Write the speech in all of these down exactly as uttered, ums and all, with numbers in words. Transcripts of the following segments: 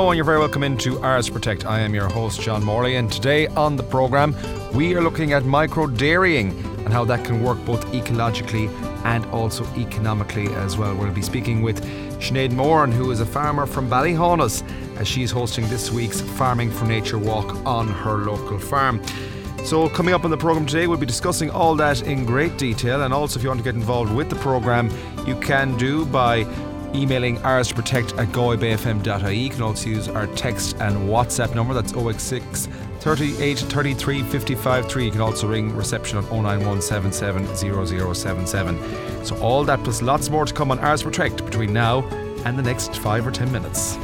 Hello and you're very welcome into Ours Protect. I am your host John Morley, and today on the programme we are looking at micro dairying and how that can work both ecologically and also economically as well. We'll be speaking with Sinead Moran, who is a farmer from Ballyhaunis, as she's hosting this week's Farming for Nature walk on her local farm. So coming up on the programme today, we'll be discussing all that in great detail, and also if you want to get involved with the programme, you can do by emailing ours to protect at galway bay f m dot I E. You can also use our text and WhatsApp number, that's oh eight six, thirty-eight, thirty-three, fifty-five, three. You can also ring reception on oh nine one, seven seven zero zero seven seven. So all that plus lots more to come on Ours Protect between now and the next five or ten minutes.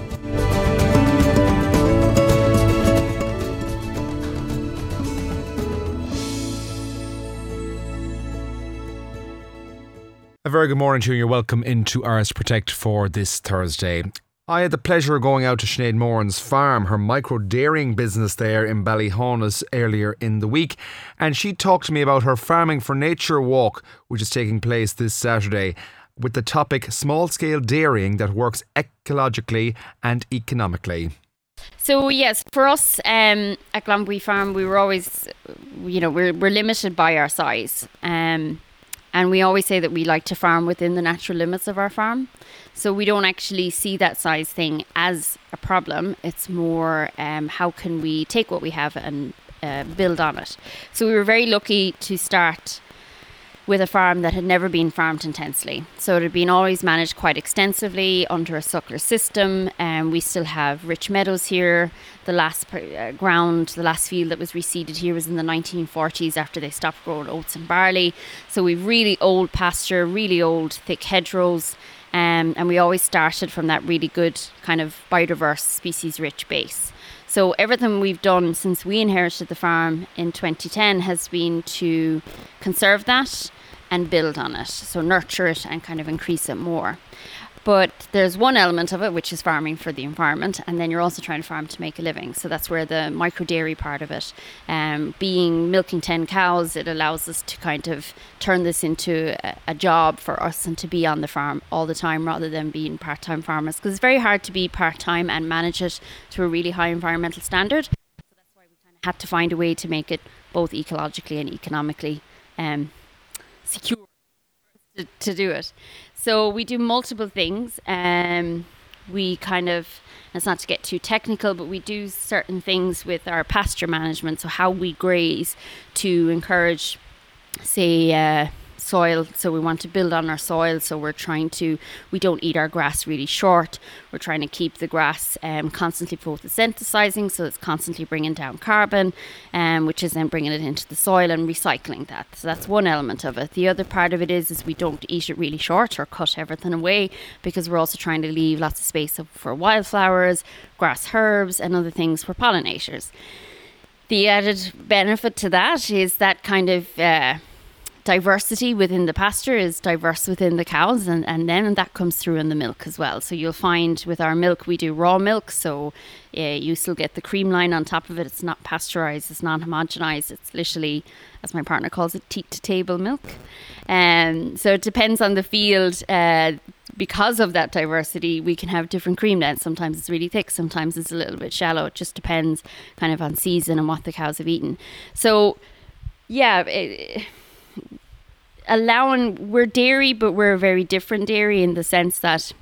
A very good morning to you and you're welcome into Ours Protect for this Thursday. I had the pleasure of going out to Sinead Moran's farm, her micro dairying business there in Ballyhaunis earlier in the week, and she talked to me about her Farming for Nature walk, which is taking place this Saturday, with the topic small scale dairying that works ecologically and economically. So yes, for us um, at Glanbury Farm, we were always, you know, we're we're limited by our size. Um, And we always say that we like to farm within the natural limits of our farm. So we don't actually see that size thing as a problem. It's more um, how can we take what we have and uh, build on it. So we were very lucky to start with a farm that had never been farmed intensely. So it had been always managed quite extensively under a suckler system, and we still have rich meadows here. The last uh, ground, the last field that was reseeded here was in the nineteen forties after they stopped growing oats and barley. So we've really old pasture, really old thick hedgerows, um, and we always started from that really good kind of biodiverse, species-rich base. So everything we've done since we inherited the farm in twenty ten has been to conserve that and build on it. So nurture it and kind of increase it more. But there's one element of it, which is farming for the environment, and then you're also trying to farm to make a living. So that's where the micro dairy part of it, um, being milking ten cows, it allows us to kind of turn this into a, a job for us and to be on the farm all the time rather than being part-time farmers. Because it's very hard to be part-time and manage it to a really high environmental standard. So that's why we kind of had to find a way to make it both ecologically and economically um, secure to, to do it. So we do multiple things. Um, we kind of, it's not to get too technical, but we do certain things with our pasture management. So how we graze to encourage, say, uh, soil. So we want to build on our soil. So we're trying to, we don't eat our grass really short. We're trying to keep the grass um, constantly photosynthesizing. So it's constantly bringing down carbon, um, which is then bringing it into the soil and recycling that. So that's one element of it. The other part of it is, is we don't eat it really short or cut everything away, because we're also trying to leave lots of space for wildflowers, grass herbs and other things for pollinators. The added benefit to that is that kind of uh, diversity within the pasture is diverse within the cows, and, and then that comes through in the milk as well. So you'll find with our milk, we do raw milk, so uh, you still get the cream line on top of it. It's not pasteurized, it's non-homogenized, it's literally, as my partner calls it, teat to table milk. Um, so it depends on the field. Uh, because of that diversity, we can have different cream lengths. Sometimes it's really thick, sometimes it's a little bit shallow. It just depends kind of on season and what the cows have eaten. So yeah, it, allowing, we're dairy, but we're a very different dairy in the sense that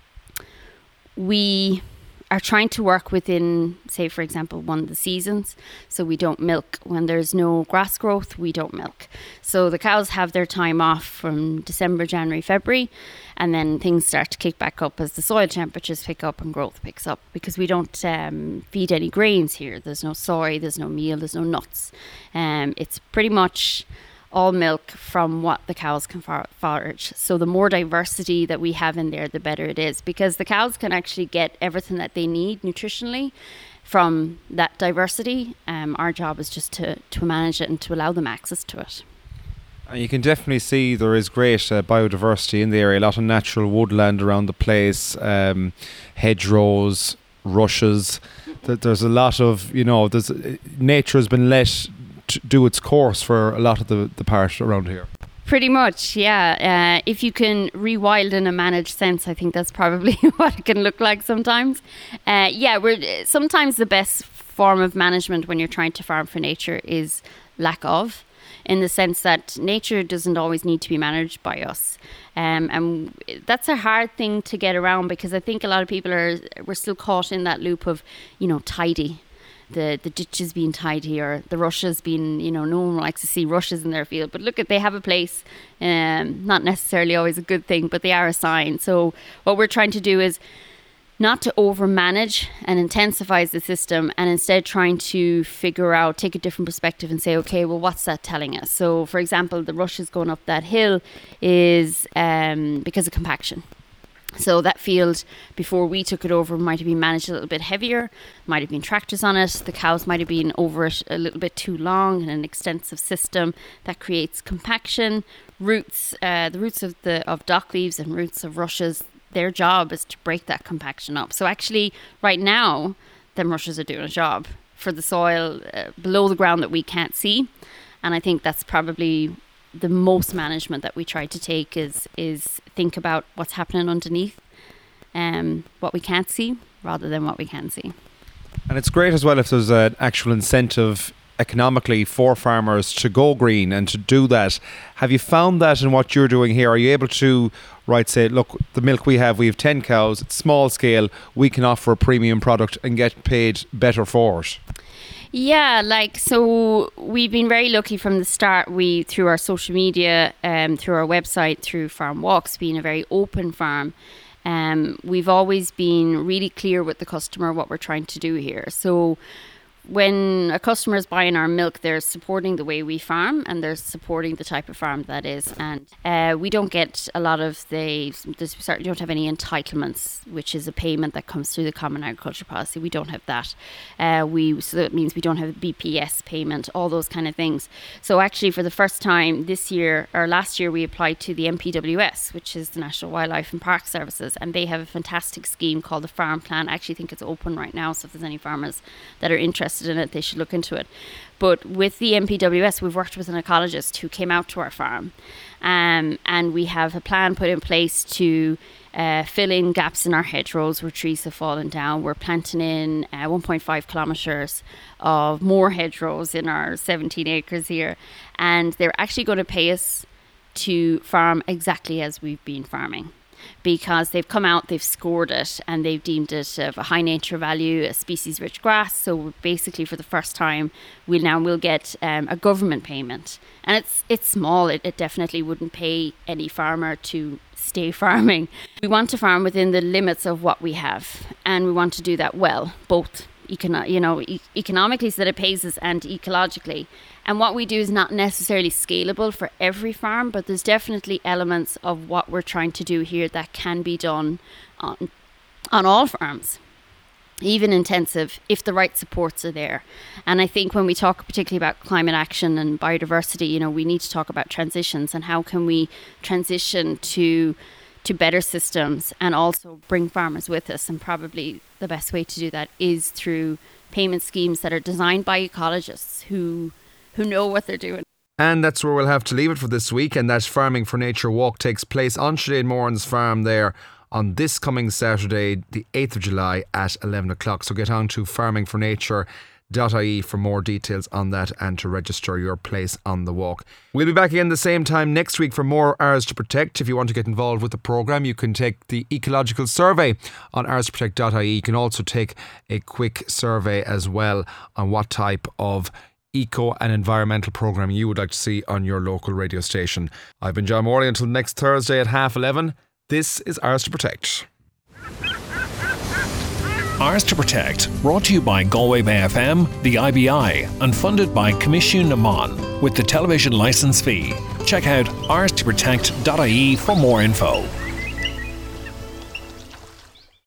we are trying to work within, say, for example, one of the seasons. So we don't milk when there's no grass growth, we don't milk. So the cows have their time off from December, January, February, and then things start to kick back up as the soil temperatures pick up and growth picks up, because we don't um, feed any grains here. There's no soy, there's no meal, there's no nuts. Um, it's pretty much all milk from what the cows can for- forage. So the more diversity that we have in there, the better it is, because the cows can actually get everything that they need nutritionally from that diversity. Um, our job is just to, to manage it and to allow them access to it. And you can definitely see there is great uh, biodiversity in the area, a lot of natural woodland around the place, um, hedgerows, rushes. There's a lot of, you know, there's nature has been let to do its course for a lot of the, the part around here. Pretty much, yeah. Uh, if you can rewild in a managed sense, I think that's probably what it can look like sometimes. Uh, yeah, we're sometimes the best form of management when you're trying to farm for nature is lack of, in the sense that nature doesn't always need to be managed by us. Um, and that's a hard thing to get around, because I think a lot of people are, we're still caught in that loop of, you know, tidy. The the ditches being tidy, or the rushes being, you know, no one likes to see rushes in their field. But look, at they have a place, um, not necessarily always a good thing, but they are a sign. So what we're trying to do is not to overmanage and intensify the system, and instead trying to figure out, take a different perspective and say, okay, well, what's that telling us? So, for example, the rushes going up that hill is um, because of compaction. So that field, before we took it over, might have been managed a little bit heavier, might have been tractors on it, the cows might have been over it a little bit too long, in an extensive system that creates compaction. Roots, uh, the roots of the of dock leaves and roots of rushes, their job is to break that compaction up. So actually, right now, them rushes are doing a job for the soil uh, below the ground that we can't see. And I think that's probably the most management that we try to take is is think about what's happening underneath, um, what we can't see, rather than what we can see. And it's great as well if there's an actual incentive economically for farmers to go green and to do that. Have you found that in what you're doing here? Are you able to, right, say, look, the milk we have, we have ten cows, it's small scale, we can offer a premium product and get paid better for it? Yeah, like, so we've been very lucky from the start. We, through our social media, um, through our website, through Farm Walks, being a very open farm, um, we've always been really clear with the customer what we're trying to do here. So when a customer is buying our milk, they're supporting the way we farm, and they're supporting the type of farm that is. And uh, we don't get a lot of the, we certainly don't have any entitlements, which is a payment that comes through the Common Agriculture Policy. We don't have that. Uh, we so that means we don't have a B P S payment, all those kind of things. So actually, for the first time this year, or last year, we applied to the N P W S, which is the National Wildlife and Park Services, and they have a fantastic scheme called the Farm Plan. I actually think it's open right now, so if there's any farmers that are interested in it, they should look into it. But with the N P W S, we've worked with an ecologist who came out to our farm, um, and we have a plan put in place to uh, fill in gaps in our hedgerows where trees have fallen down. We're planting in uh, one point five kilometres of more hedgerows in our seventeen acres here, and they're actually going to pay us to farm exactly as we've been farming, because they've come out, they've scored it, and they've deemed it of a high nature value, a species-rich grass. So basically, for the first time, we'll now we'll get um, a government payment, and it's it's small. It, it definitely wouldn't pay any farmer to stay farming. We want to farm within the limits of what we have, and we want to do that well, both econo- you know, e- economically, so that it pays us, and ecologically. And what we do is not necessarily scalable for every farm, but there's definitely elements of what we're trying to do here that can be done on on all farms, even intensive, if the right supports are there. And I think when we talk particularly about climate action and biodiversity, you know, we need to talk about transitions and how can we transition to to better systems and also bring farmers with us. And probably the best way to do that is through payment schemes that are designed by ecologists who who know what they're doing. And that's where we'll have to leave it for this week. And that Farming for Nature walk takes place on Sinead Moran's farm there on this coming Saturday, the eighth of July at eleven o'clock. So get on to farming for nature dot I E for more details on that and to register your place on the walk. We'll be back again the same time next week for more Ours to Protect. If you want to get involved with the programme, you can take the ecological survey on ours to protect dot I E. You can also take a quick survey as well on what type of eco and environmental programme you would like to see on your local radio station. I've been John Morley until next Thursday at half eleven. This is Ours to Protect. Ours to Protect, brought to you by Galway Bay F M, the I B I, and funded by Commission Naman with the television licence fee. Check out ours to protect dot I E for more info.